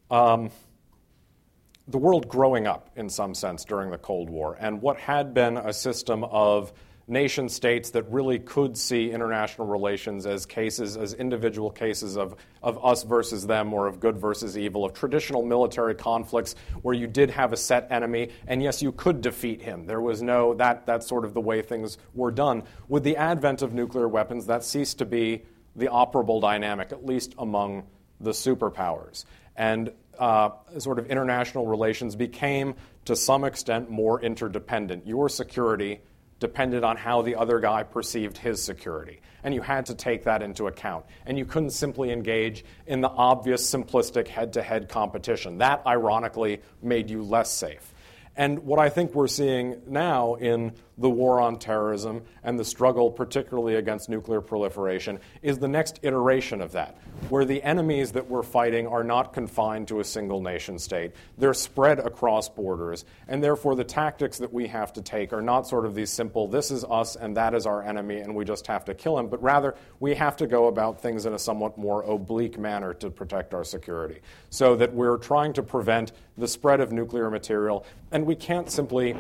Speaker 3: growing up in some sense during the Cold War, and what had been a system of nation states that really could see international relations as individual cases of us versus them, or of good versus evil, of traditional military conflicts where you did have a set enemy, and yes, you could defeat him. There was that's sort of the way things were done. With the advent of nuclear weapons, that ceased to be the operable dynamic, at least among the superpowers. And sort of international relations became, to some extent, more interdependent. Your security depended on how the other guy perceived his security, and you had to take that into account. And you couldn't simply engage in the obvious, simplistic head-to-head competition. That, ironically, made you less safe. And what I think we're seeing now in the war on terrorism and the struggle particularly against nuclear proliferation is the next iteration of that, where the enemies that we're fighting are not confined to a single nation state. They're spread across borders, and therefore the tactics that we have to take are not sort of these simple, this is us and that is our enemy and we just have to kill him, but rather we have to go about things in a somewhat more oblique manner to protect our security, so that we're trying to prevent the spread of nuclear material, and we can't simply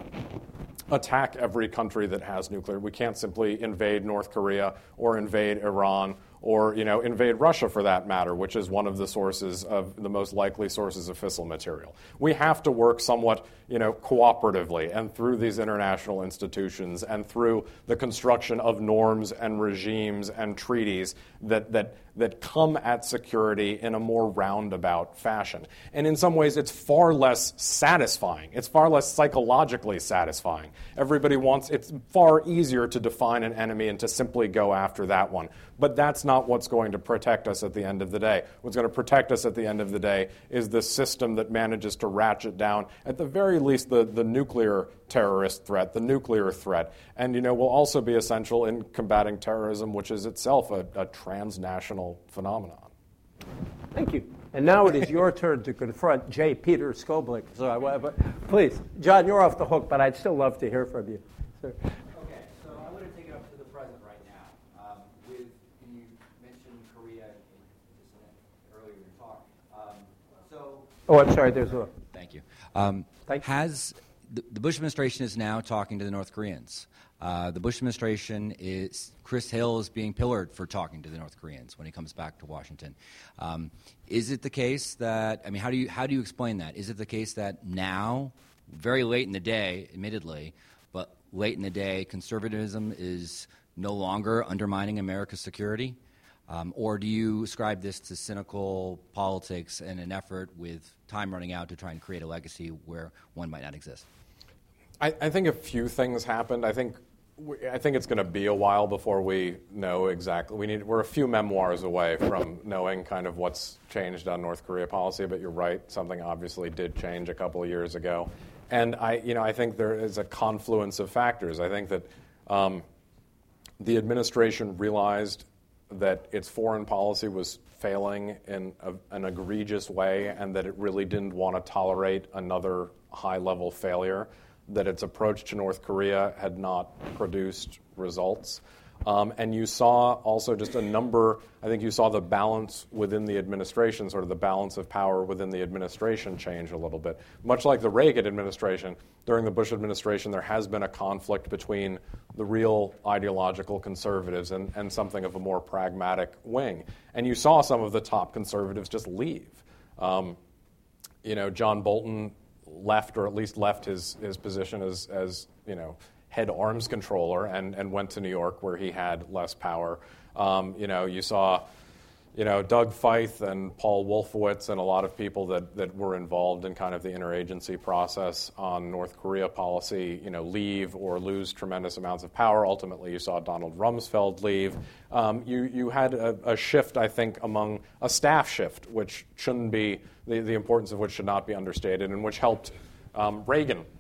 Speaker 3: attack every country that has nuclear. We can't simply invade North Korea or invade Iran or invade Russia for that matter, which is one of the most likely sources of fissile material. We have to work somewhat cooperatively and through these international institutions and through the construction of norms and regimes and treaties that come at security in a more roundabout fashion. And in some ways, it's far less satisfying. It's far less psychologically satisfying. It's far easier to define an enemy and to simply go after that one. But that's not what's going to protect us at the end of the day. What's going to protect us at the end of the day is the system that manages to ratchet down, at the very least, the nuclear terrorist threat, the nuclear threat, and will also be essential in combating terrorism, which is itself a transnational phenomenon.
Speaker 2: Thank you. And now it is your turn to confront J. Peter Skoblich. So, please, John, you're off the hook, but I'd still love to hear from you. Sir.
Speaker 1: Okay, so I want to take it up to the present right now. You mentioned Korea earlier in your talk.
Speaker 2: Oh, I'm sorry. There's a.
Speaker 1: Thank you.
Speaker 2: Thank you.
Speaker 1: The Bush administration is now talking to the North Koreans. The Bush administration Chris Hill is being pillared for talking to the North Koreans when he comes back to Washington. Is it the case that, how do you explain that? Is it the case that now, very late in the day, admittedly, but late in the day, conservatism is no longer undermining America's security? Or do you ascribe this to cynical politics and an effort with time running out to try and create a legacy where one might not exist?
Speaker 3: I think a few things happened. I think it's going to be a while before we know exactly. We're a few memoirs away from knowing kind of what's changed on North Korea policy, but you're right, something obviously did change a couple of years ago. And I think there is a confluence of factors. I think that the administration realized that its foreign policy was failing in an egregious way and that it really didn't want to tolerate another high-level failure, that its approach to North Korea had not produced results. And you saw also just you saw the balance within the administration, sort of the balance of power within the administration change a little bit. Much like the Reagan administration, during the Bush administration, there has been a conflict between the real ideological conservatives and something of a more pragmatic wing. And you saw some of the top conservatives just leave. John Bolton left, or at least left his position as head arms controller and went to New York where he had less power. You saw, Doug Feith and Paul Wolfowitz and a lot of people that were involved in kind of the interagency process on North Korea policy, leave or lose tremendous amounts of power. Ultimately, you saw Donald Rumsfeld leave. You had a shift, I think, among a staff shift, which shouldn't be, the importance of which should not be understated, and which helped Reagan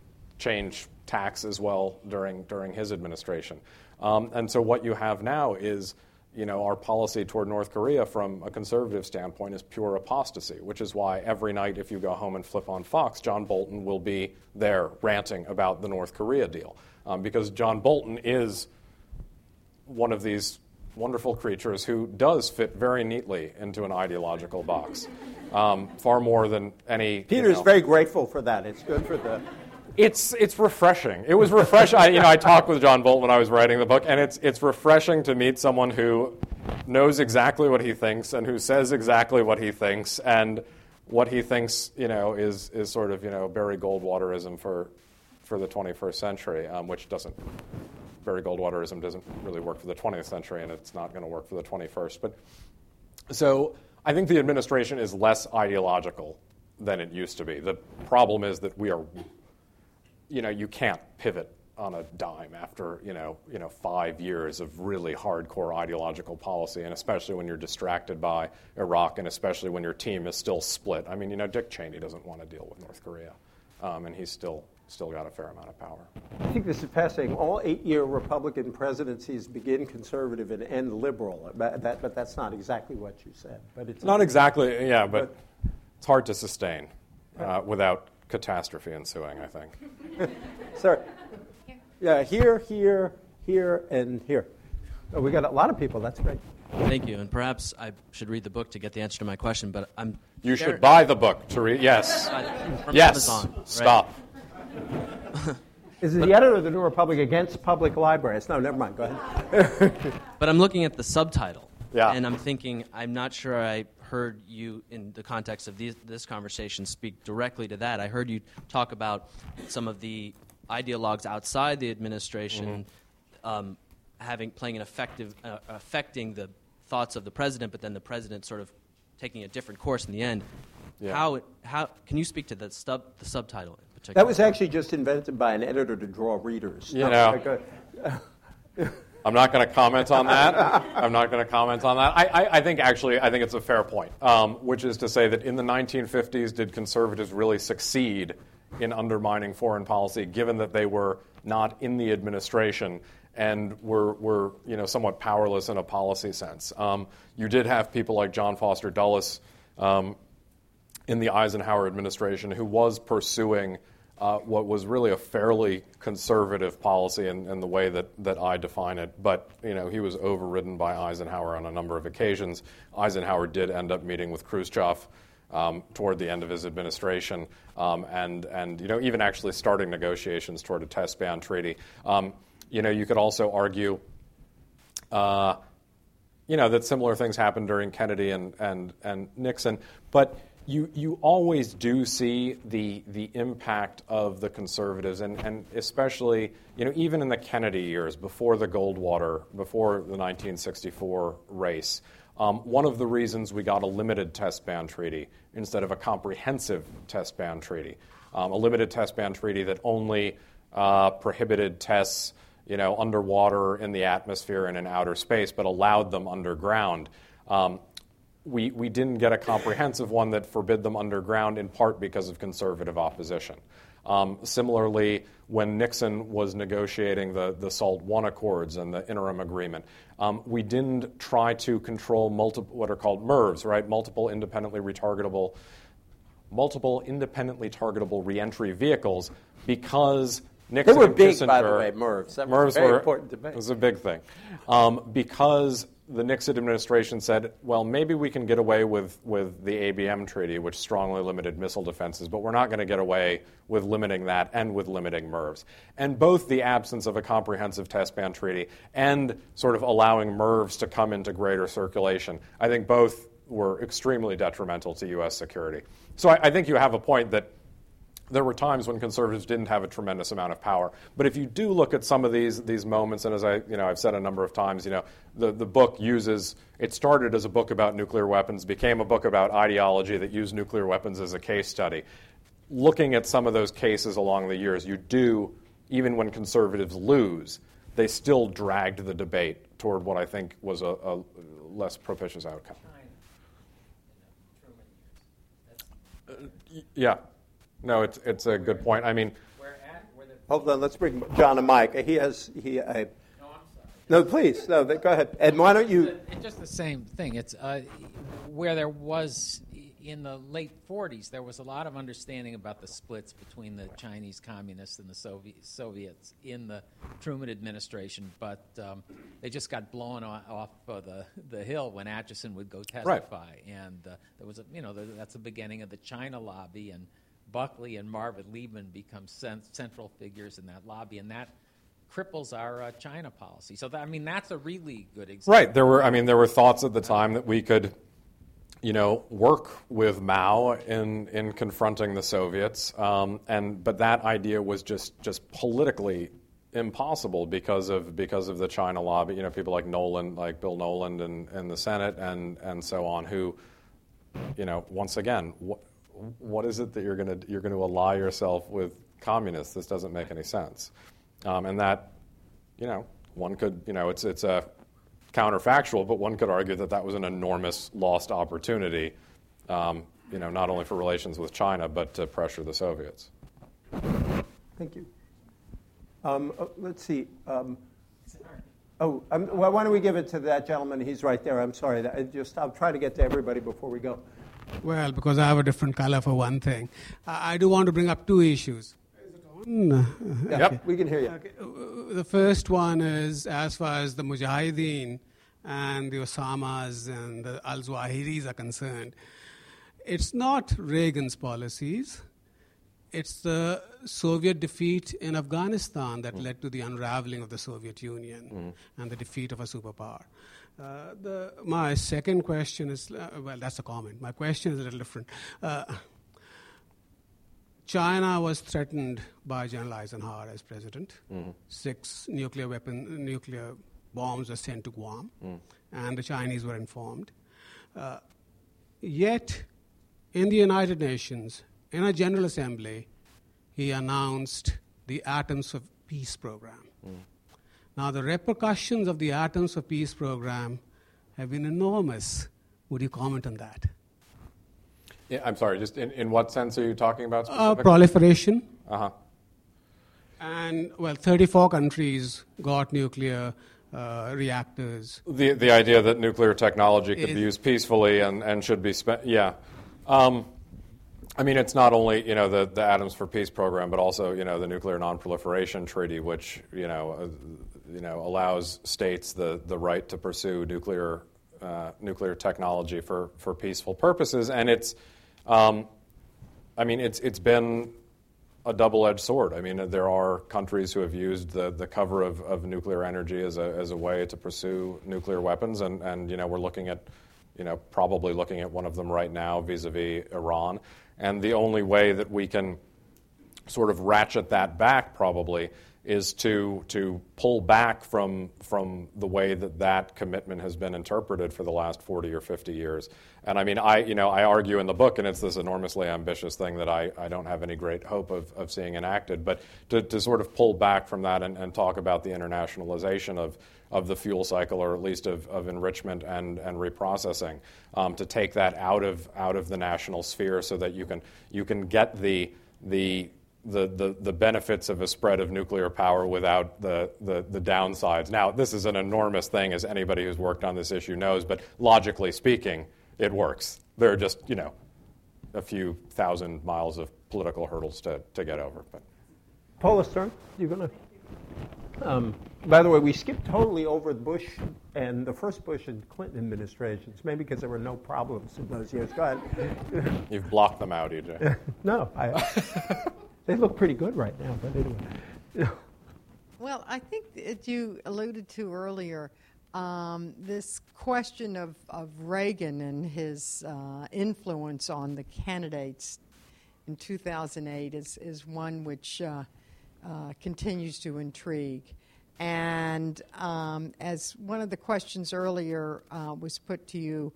Speaker 3: change tax as well during his administration. And so what you have now is, our policy toward North Korea from a conservative standpoint is pure apostasy, which is why every night if you go home and flip on Fox, John Bolton will be there ranting about the North Korea deal. Because John Bolton is one of these wonderful creatures who does fit very neatly into an ideological box, far more than any...
Speaker 2: Peter's very grateful for that. It's good for the...
Speaker 3: It's refreshing. It was refreshing. I talked with John Bolton when I was writing the book, and it's refreshing to meet someone who knows exactly what he thinks and who says exactly what he thinks, and what he thinks, is sort of, Barry Goldwaterism for the 21st century, which doesn't. Barry Goldwaterism doesn't really work for the 20th century, and it's not going to work for the 21st. But so I think the administration is less ideological than it used to be. The problem is that we are. You can't pivot on a dime after 5 years of really hardcore ideological policy, and especially when you're distracted by Iraq, and especially when your team is still split. I mean, Dick Cheney doesn't want to deal with North Korea, and he's still got a fair amount of power.
Speaker 2: I think this is fascinating. All 8-year Republican presidencies begin conservative and end liberal, but that's not exactly what you said. But it's
Speaker 3: not exactly, yeah, but it's hard to sustain without catastrophe ensuing, I think.
Speaker 2: Sir. Yeah, here, and here. Oh, we got a lot of people. That's great.
Speaker 4: Thank you. And perhaps I should read the book to get the answer to my question, but I'm...
Speaker 3: You should buy the book to read. Yes.
Speaker 4: From
Speaker 3: yes.
Speaker 4: Amazon, right?
Speaker 3: Stop.
Speaker 2: Is the editor of the New Republic against public libraries? No, never mind. Go ahead.
Speaker 4: But I'm looking at the subtitle.
Speaker 3: Yeah.
Speaker 4: And I'm thinking, I'm not sure I heard you, in the context of this conversation, speak directly to that. I heard you talk about some of the ideologues outside the administration playing an affecting the thoughts of the president, but then the president sort of taking a different course in the end. Yeah. How can you speak to the subtitle in particular?
Speaker 2: That was actually just invented by an editor to draw readers.
Speaker 3: I'm not going to comment on that. I think it's a fair point, which is to say that in the 1950s, did conservatives really succeed in undermining foreign policy, given that they were not in the administration and were somewhat powerless in a policy sense? You did have people like John Foster Dulles in the Eisenhower administration who was pursuing what was really a fairly conservative policy in the way that I define it. But, he was overridden by Eisenhower on a number of occasions. Eisenhower did end up meeting with Khrushchev toward the end of his administration and even actually starting negotiations toward a test ban treaty. You could also argue, that similar things happened during Kennedy and Nixon. But you always do see the impact of the conservatives, and especially, even in the Kennedy years, before the Goldwater, before the 1964 race, one of the reasons we got a limited test ban treaty instead of a comprehensive test ban treaty, a limited test ban treaty that only prohibited tests, underwater, in the atmosphere, and in outer space, but allowed them underground. We didn't get a comprehensive one that forbid them underground, in part because of conservative opposition. Similarly, when Nixon was negotiating the SALT I Accords and the interim agreement, we didn't try to control what are called MIRVs, right? Multiple independently targetable reentry vehicles, because Nixon
Speaker 2: they were
Speaker 3: and
Speaker 2: big,
Speaker 3: Kissinger,
Speaker 2: by the way, MIRVs. That was a very important debate.
Speaker 3: It was a big thing. Because the Nixon administration said, well, maybe we can get away with the ABM treaty, which strongly limited missile defenses, but we're not going to get away with limiting that and with limiting MIRVs. And both the absence of a comprehensive test ban treaty and sort of allowing MIRVs to come into greater circulation, I think both were extremely detrimental to U.S. security. So I think you have a point that there were times when conservatives didn't have a tremendous amount of power. But if you do look at some of these moments, and as I've said a number of times, the book it started as a book about nuclear weapons, became a book about ideology that used nuclear weapons as a case study. Looking at some of those cases along the years, even when conservatives lose, they still dragged the debate toward what I think was a less propitious outcome. Yeah. No, it's a good point. I mean,
Speaker 5: where the
Speaker 2: Hold on, let's bring John a mic. No, please, no, go ahead. And why don't you...
Speaker 5: It's just the same thing. It's where there was, in the late 40s, there was a lot of understanding about the splits between the Chinese communists and the Soviets in the Truman administration, but they just got blown off the hill when Acheson would go testify.
Speaker 3: Right.
Speaker 5: And there was that's the beginning of the China lobby, and Buckley and Marvin Liebman become central figures in that lobby, and that cripples our China policy. So that's a really good example.
Speaker 3: Right. There were thoughts at the time that we could, work with Mao in confronting the Soviets, but that idea was just politically impossible because of the China lobby. People like Bill Noland, and the Senate and so on, who, once again, what is it that you're going to ally yourself with communists? This doesn't make any sense. And that, one could, it's a counterfactual, but one could argue that was an enormous lost opportunity, not only for relations with China, but to pressure the Soviets.
Speaker 2: Thank you. Let's see. Why don't we give it to that gentleman? He's right there. I'm sorry. I'll try to get to everybody before we go.
Speaker 6: Well, because I have a different color for one thing. I do want to bring up two issues.
Speaker 2: Yep, we can hear you.
Speaker 6: Okay. The first one is as far as the Mujahideen and the Osamas and the al-Zawahiris are concerned. It's not Reagan's policies. It's the Soviet defeat in Afghanistan that led to the unraveling of the Soviet Union and the defeat of a superpower. My second question is, that's a comment. My question is a little different. China was threatened by General Eisenhower as president. 6 nuclear bombs were sent to Guam, and the Chinese were informed. Yet, in the United Nations, in a General Assembly, he announced the Atoms of Peace program. Now, the repercussions of the Atoms of Peace program have been enormous. Would you comment on that?
Speaker 3: Yeah, I'm sorry, just in what sense are you talking about specifically?
Speaker 6: Proliferation.
Speaker 3: Uh-huh.
Speaker 6: And, 34 countries got nuclear reactors.
Speaker 3: The idea that nuclear technology could be used peacefully and should be spent, yeah. It's not only, the Atoms for Peace program, but also, the Nuclear Non-Proliferation Treaty, which, allows states the right to pursue nuclear technology for peaceful purposes. And it's been a double-edged sword. There are countries who have used the cover of nuclear energy as a way to pursue nuclear weapons, and we're looking at, probably looking at one of them right now vis-a-vis Iran. And the only way that we can sort of ratchet that back probably is to pull back from the way that commitment has been interpreted for the last 40 or 50 years. And I argue in the book, and it's this enormously ambitious thing that I don't have any great hope of seeing enacted, but to sort of pull back from that and talk about the internationalization of the fuel cycle, or at least of enrichment and reprocessing, to take that out of the national sphere so that you can get the benefits of a spread of nuclear power without the downsides. Now, this is an enormous thing, as anybody who's worked on this issue knows, but logically speaking, it works. There are just, a few thousand miles of political hurdles to get over. But
Speaker 2: Paula Stern, you're going to... by the way, we skipped totally over Bush and the first Bush and Clinton administrations, maybe because there were no problems in those years. Go ahead.
Speaker 3: You've blocked them out, EJ.
Speaker 2: No, they look pretty good right now, but anyway.
Speaker 7: Well, I think that you alluded to earlier, this question of Reagan and his influence on the candidates in 2008 is one which continues to intrigue. And as one of the questions earlier was put to you,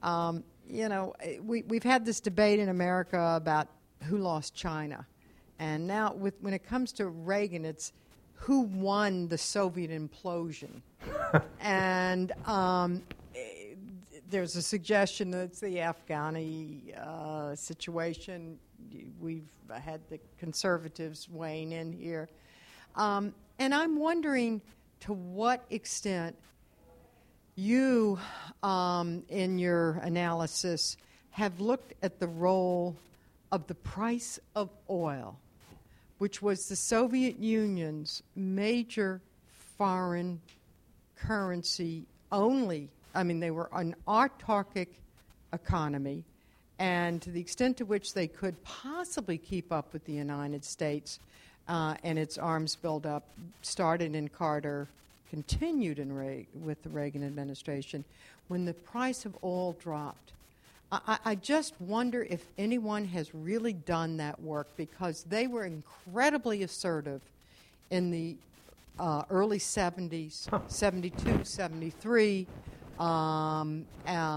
Speaker 7: we've had this debate in America about who lost China. And now when it comes to Reagan, it's who won the Soviet implosion. And there's a suggestion that it's the Afghani situation. We've had the conservatives weighing in here. And I'm wondering to what extent you, in your analysis, have looked at the role of the price of oil, which was the Soviet Union's major foreign currency only. I mean, they were an autarkic economy, and to the extent to which they could possibly keep up with the United States and its arms buildup, started in Carter, continued with the Reagan administration, when the price of oil dropped. I just wonder if anyone has really done that work, because they were incredibly assertive in the early 70s, 72, 73, and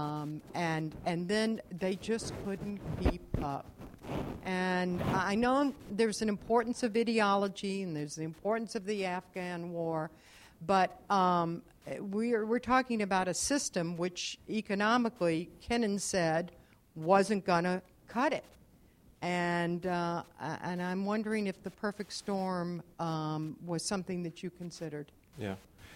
Speaker 7: then they just couldn't keep up. And I know there's an importance of ideology and there's the importance of the Afghan war, but we're talking about a system which economically, Kennan said, wasn't going to cut it. And I'm wondering if the perfect storm was something that you considered.
Speaker 3: Yeah.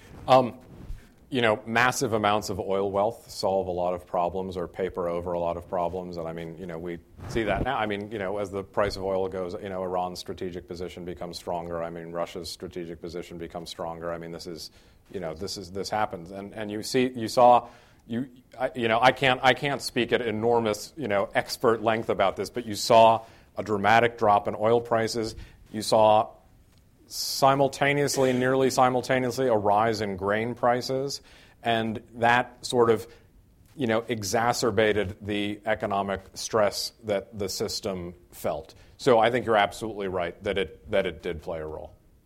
Speaker 3: Massive amounts of oil wealth solve a lot of problems or paper over a lot of problems. And I mean, we see that now. I mean, as the price of oil goes, Iran's strategic position becomes stronger. I mean, Russia's strategic position becomes stronger. I mean, this happens. I can't speak at enormous, expert length about this, but you saw a dramatic drop in oil prices. You saw nearly simultaneously, a rise in grain prices, and that sort of, exacerbated the economic stress that the system felt. So I think you're absolutely right that it did play a role.